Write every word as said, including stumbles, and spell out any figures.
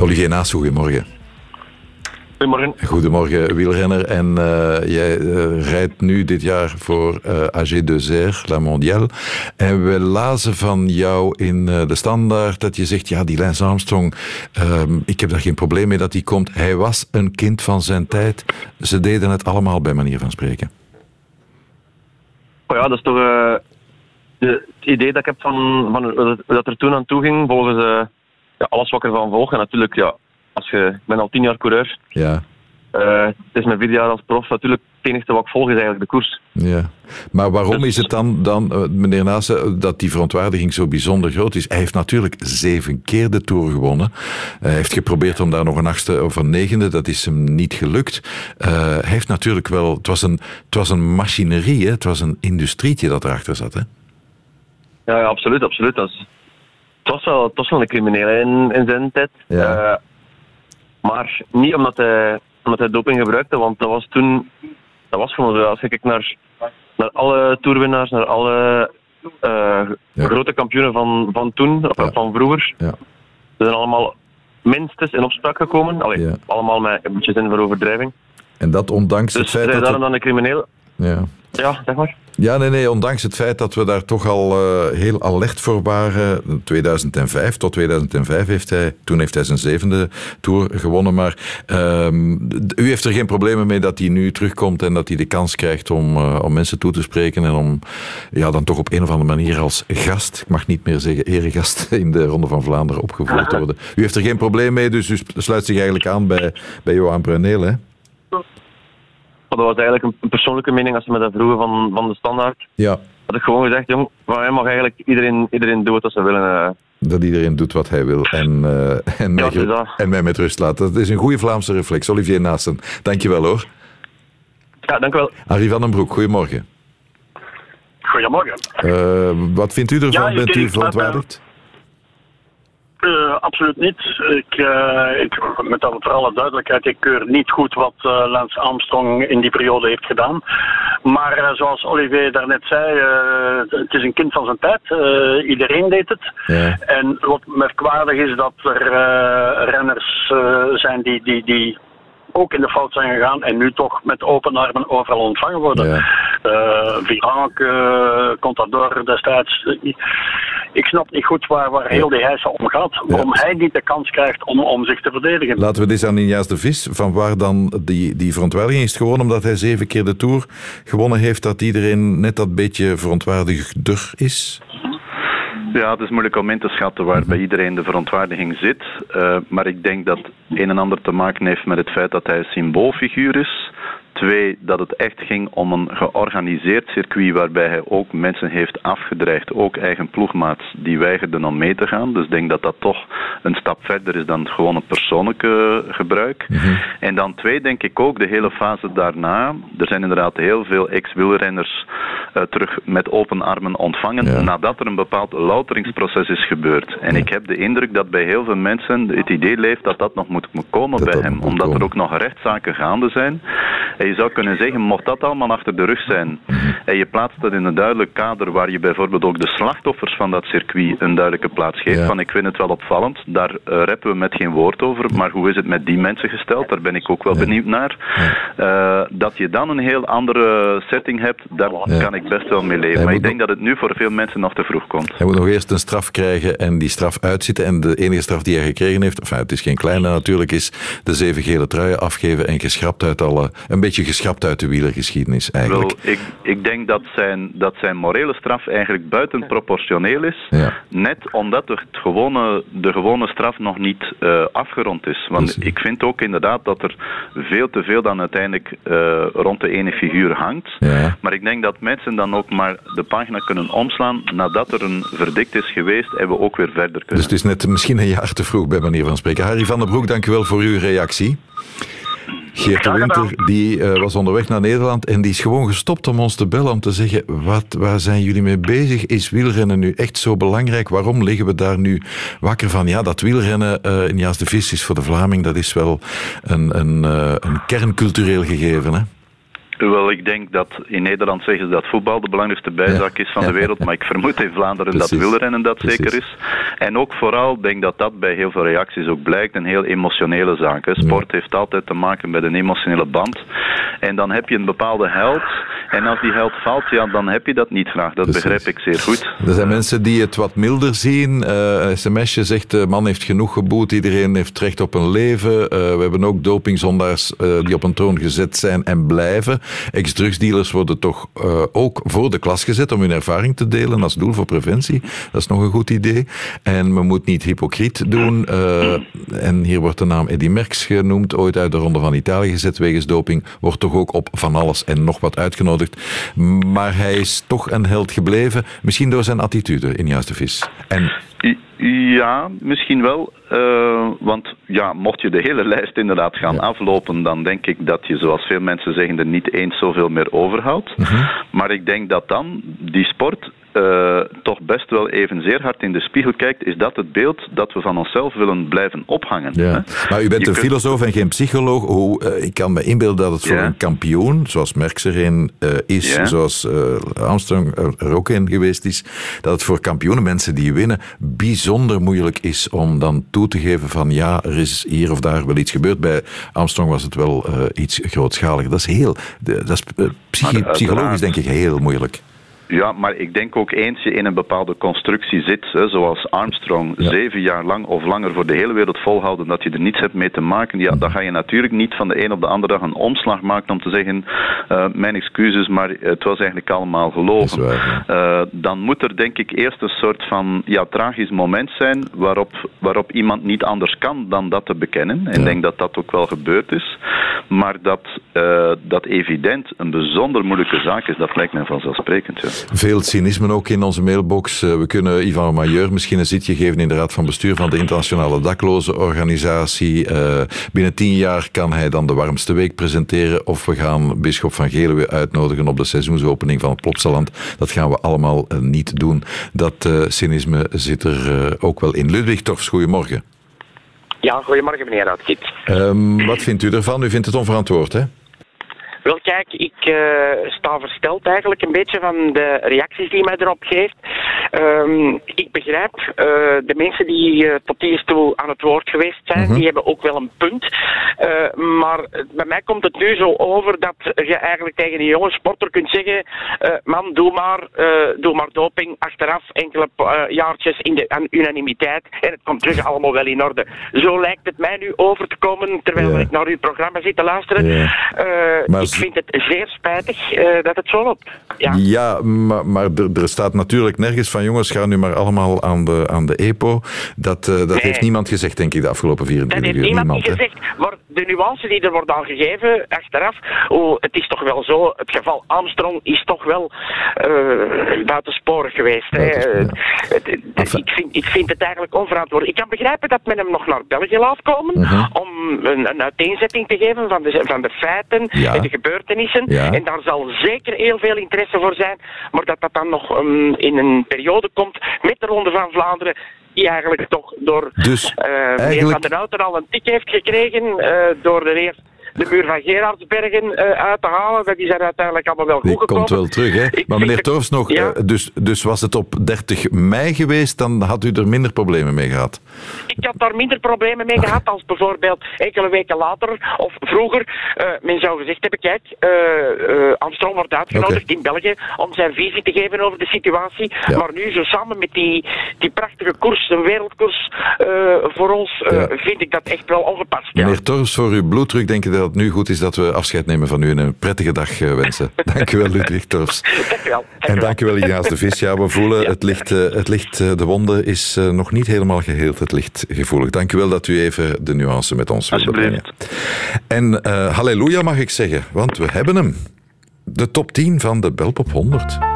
Olivier Naassen, goedemorgen. Goedemorgen. Goedemorgen, wielrenner. En uh, jij uh, rijdt nu dit jaar voor uh, A G twee R, La Mondiale. En we lazen van jou in uh, de Standaard dat je zegt, ja, die Lance Armstrong, uh, ik heb daar geen probleem mee dat hij komt. Hij was een kind van zijn tijd. Ze deden het allemaal bij manier van spreken. Oh ja, dat is toch uh, de, het idee dat ik heb van, van hoe dat er toen aan toe ging, volgens uh, ja, alles wat ik ervan volg. En natuurlijk, ja, als je, ik ben al tien jaar coureur. Ja. Uh, het is mijn vierde jaar als prof. Natuurlijk, het enige wat ik volg is eigenlijk de koers. Ja. Maar waarom dus, is het dan, dan uh, meneer Naassen, dat die verontwaardiging zo bijzonder groot is? Hij heeft natuurlijk zeven keer de Tour gewonnen. Hij heeft geprobeerd om daar nog een achtste of een negende, dat is hem niet gelukt. Uh, hij heeft natuurlijk wel, het was een, het was een machinerie, hè? Het was een industrietje dat erachter zat, hè? Ja, ja, absoluut, absoluut. Dat is, het, was wel, het was wel een crimineel in, in zijn tijd. Ja. Uh, maar niet omdat hij, omdat hij doping gebruikte, want dat was toen, dat was gewoon zo. Als je kijkt naar, naar alle toerwinnaars, naar alle uh, ja. grote kampioenen van, van toen, of ja. van vroeger, ja. ze zijn allemaal minstens in opspraak gekomen. Allee, ja. allemaal met een beetje zin voor overdrijving. En dat ondanks dus het feit dat... Dus dat... zij dan een crimineel... Ja. Ja, zeg maar. Ja, nee, nee, ondanks het feit dat we daar toch al uh, heel alert voor waren. tweeduizend vijf, tot tweeduizend vijf heeft hij, toen heeft hij zijn zevende Tour gewonnen. Maar uh, u heeft er geen problemen mee dat hij nu terugkomt en dat hij de kans krijgt om, uh, om mensen toe te spreken en om ja, dan toch op een of andere manier als gast, ik mag niet meer zeggen eregast, in de Ronde van Vlaanderen opgevoerd te worden. U heeft er geen probleem mee, dus u sluit zich eigenlijk aan bij, bij Johan Bruyneel, hè? Dat was eigenlijk een persoonlijke mening als ze me dat vroegen van, van de Standaard. Ja. Had ik gewoon gezegd, jong, van mij mag eigenlijk iedereen, iedereen doen wat ze willen. Uh. Dat iedereen doet wat hij wil en, uh, en, mij, ja, en mij met rust laat. Dat is een goede Vlaamse reflex. Olivier Naassen, dankjewel hoor. Ja, dank u wel. Arie van den Broek, goedemorgen. Goedemorgen. Uh, wat vindt u ervan? Ja, Bent u verontwaardigd? Uh, absoluut niet. Ik, uh, ik, met voor alle duidelijkheid, ik keur niet goed wat uh, Lance Armstrong in die periode heeft gedaan. Maar uh, zoals Olivier daarnet zei, uh, het is een kind van zijn tijd. Uh, iedereen deed het. Ja. En wat merkwaardig is dat er uh, renners uh, zijn die, die, die ook in de fout zijn gegaan en nu toch met open armen overal ontvangen worden. Ja. Uh, Virank, uh, Contador destijds. Ik snap niet goed waar, waar heel die heisa om gaat. Waarom ja. hij niet de kans krijgt om, om zich te verdedigen. Laten we dit aan Nias de Vis. Van waar dan die, die verontwaardiging is gewoon omdat hij zeven keer de Tour gewonnen heeft, dat iedereen net dat beetje verontwaardigder is? Ja, het is moeilijk om in te schatten waar bij iedereen de verontwaardiging zit. Uh, maar ik denk dat een en ander te maken heeft met het feit dat hij een symboolfiguur is. Twee, dat het echt ging om een georganiseerd circuit waarbij hij ook mensen heeft afgedreigd, ook eigen ploegmaats, die weigerden om mee te gaan. Dus ik denk dat dat toch een stap verder is dan gewoon het persoonlijke gebruik. Mm-hmm. En dan twee, denk ik ook de hele fase daarna. Er zijn inderdaad heel veel ex-wielrenners uh, terug met open armen ontvangen, ja. nadat er een bepaald louteringsproces is gebeurd. En ja. ik heb de indruk dat bij heel veel mensen het idee leeft dat dat nog moet komen dat bij dat hem, omdat komen. er ook nog rechtszaken gaande zijn. En je zou kunnen zeggen, mocht dat allemaal achter de rug zijn en je plaatst dat in een duidelijk kader waar je bijvoorbeeld ook de slachtoffers van dat circuit een duidelijke plaats geeft, ja. van ik vind het wel opvallend, daar uh, reppen we met geen woord over, maar hoe is het met die mensen gesteld? Daar ben ik ook wel ja. benieuwd naar. Ja. Uh, dat je dan een heel andere setting hebt, daar ja. kan ik best wel mee leven. Hij maar ik denk nog... dat het nu voor veel mensen nog te vroeg komt. Hij moet nog eerst een straf krijgen en die straf uitzitten en de enige straf die hij gekregen heeft, enfin, het is geen kleine natuurlijk, is de zeven gele truien afgeven en geschrapt uit alle, een beetje geschrapt uit de wielergeschiedenis eigenlijk. Wel, ik, ik denk dat zijn, dat zijn morele straf eigenlijk buitenproportioneel is. Ja. Net omdat het gewone, de gewone straf nog niet uh, afgerond is. Want Precies. ik vind ook inderdaad dat er veel te veel dan uiteindelijk uh, rond de ene figuur hangt. Ja. Maar ik denk dat mensen dan ook maar de pagina kunnen omslaan nadat er een verdict is geweest en we ook weer verder kunnen. Dus het is net misschien een jaar te vroeg bij manier van spreken. Harry van den Broek, dank u wel voor uw reactie. Geert de Winter die, uh, was onderweg naar Nederland en die is gewoon gestopt om ons te bellen om te zeggen, wat, waar zijn jullie mee bezig? Is wielrennen nu echt zo belangrijk? Waarom liggen we daar nu wakker van? Ja, dat wielrennen uh, in Nias de Vis is voor de Vlaming, dat is wel een, een, uh, een kerncultureel gegeven, hè? Wel, ik denk dat in Nederland zeggen ze dat voetbal de belangrijkste bijzaak is van de wereld, maar ik vermoed in Vlaanderen Precies. dat wielrennen dat Precies. zeker is. En ook vooral denk dat dat bij heel veel reacties ook blijkt, een heel emotionele zaak. Hè. Sport ja. heeft altijd te maken met een emotionele band. En dan heb je een bepaalde held, en als die held valt, ja, dan heb je dat niet graag. Dat Precies. begrijp ik zeer goed. Er zijn mensen die het wat milder zien. Uh, een sms'je zegt, de man heeft genoeg geboet, iedereen heeft recht op een leven. Uh, we hebben ook dopingzondaars uh, die op een troon gezet zijn en blijven. Ex-drugsdealers worden toch uh, ook voor de klas gezet om hun ervaring te delen als doel voor preventie. Dat is nog een goed idee. En men moet niet hypocriet doen. Uh, en hier wordt de naam Eddy Merckx genoemd, ooit uit de Ronde van Italië gezet wegens doping. Wordt toch ook op van alles en nog wat uitgenodigd. Maar hij is toch een held gebleven. Misschien door zijn attitude in Juiste Vis. En... Ja, misschien wel. Uh, want ja, mocht je de hele lijst inderdaad gaan ja. aflopen, dan denk ik dat je, zoals veel mensen zeggen, er niet eens zoveel meer overhoudt. Uh-huh. Maar ik denk dat dan die sport uh, toch best wel evenzeer hard in de spiegel kijkt. Is dat het beeld dat we van onszelf willen blijven ophangen? Ja. Hè? Maar u bent je een kunt... filosoof en geen psycholoog. Hoe, uh, ik kan me inbeelden dat het voor ja. een kampioen, zoals Merckx er een uh, is, ja. zoals uh, Armstrong er ook een geweest is, dat het voor kampioenen, mensen die winnen, bijzonder moeilijk is om dan toe te geven van ja, er is hier of daar wel iets gebeurd. Bij Armstrong was het wel uh, iets grootschaliger. Dat is heel, dat is uh, psychi- psychologisch denk ik heel moeilijk. Ja, maar ik denk ook eens je in een bepaalde constructie zit, hè, zoals Armstrong, ja. zeven jaar lang of langer voor de hele wereld volhouden dat je er niets hebt mee te maken, ja, dan ga je natuurlijk niet van de een op de andere dag een omslag maken om te zeggen, uh, mijn excuses, maar het was eigenlijk allemaal gelogen. Waar, ja. uh, dan moet er denk ik eerst een soort van ja, tragisch moment zijn waarop, waarop iemand niet anders kan dan dat te bekennen. En ik ja. denk dat dat ook wel gebeurd is. Maar dat, uh, dat evident een bijzonder moeilijke zaak is, dat lijkt mij vanzelfsprekend. Ja. Veel cynisme ook in onze mailbox. We kunnen Ivan Majeur misschien een zitje geven in de raad van bestuur van de Internationale Daklozenorganisatie. Uh, binnen tien jaar kan hij dan de warmste week presenteren. Of we gaan bisschop van Gelen weer uitnodigen op de seizoensopening van het Plopsaland. Dat gaan we allemaal uh, niet doen. Dat uh, cynisme zit er uh, ook wel in. Ludwig Torfs, goedemorgen. Ja, goedemorgen meneer Uitgiet. Um, wat vindt u ervan? U vindt het onverantwoord, hè? Wel, kijk, ik uh, sta versteld eigenlijk een beetje van de reacties die mij erop geeft. Um, ik begrijp, uh, de mensen die uh, tot hier toe aan het woord geweest zijn, uh-huh. die hebben ook wel een punt. Uh, maar bij mij komt het nu zo over dat je eigenlijk tegen een jonge sporter kunt zeggen, uh, man, doe maar, uh, doe maar doping, achteraf enkele uh, jaartjes in de aan unanimiteit en het komt terug allemaal wel in orde. Zo lijkt het mij nu over te komen, terwijl ja. ik naar uw programma zit te luisteren. Ja. Uh, maar... Ik vind het zeer spijtig uh, dat het zo loopt. Ja, ja maar, maar er, er staat natuurlijk nergens van jongens, ga nu maar allemaal aan de, aan de E P O. Dat, uh, dat nee. heeft niemand gezegd, denk ik, de afgelopen vierentwintig uur. Dat heeft niemand, niemand gezegd, maar de nuance die er wordt aangegeven achteraf, oh, het is toch wel zo, het geval Armstrong is toch wel uh, buitensporig geweest. Buitensporig, hè. Ja. Het, het, enfin. ik, vind, ik vind het eigenlijk onverantwoord. Ik kan begrijpen dat men hem nog naar België laat komen uh-huh. om een, een uiteenzetting te geven van de, van de feiten ja. en de gebeurtenissen. Ja. En daar zal zeker heel veel interesse voor zijn, maar dat dat dan nog um, in een periode komt met de Ronde van Vlaanderen, die eigenlijk toch door dus uh, eigenlijk... meneer Van den Houten al een tik heeft gekregen uh, door de heer de muur van Gerardsbergen uh, uit te halen. Dat is er uiteindelijk allemaal wel goed die gekomen. Die komt wel terug, hè? Ik maar meneer Torfs nog, ja? uh, dus, dus was het op dertig mei geweest, dan had u er minder problemen mee gehad? Ik had daar minder problemen mee gehad als bijvoorbeeld enkele weken later of vroeger. Uh, men zou gezegd hebben, kijk, uh, uh, Armstrong wordt uitgenodigd okay. in België om zijn visie te geven over de situatie. Ja. Maar nu zo samen met die, die prachtige koers, een wereldkoers uh, voor ons, uh, ja. vind ik dat echt wel ongepast. Ja. Meneer Torfs, voor uw bloeddruk denk ik dat het nu goed is dat we afscheid nemen van u en een prettige dag uh, wensen. Dank u wel, Ludwig Torfs. Dank u wel. En dank u wel, Ignace de Vis. Ja, we voelen, ja. het ligt, uh, het ligt uh, de wonde is uh, nog niet helemaal geheeld. Het ligt gevoelig. Dank u wel dat u even de nuance met ons wilt brengen. En uh, halleluja mag ik zeggen, want we hebben hem. De top tien van de Belpop honderd.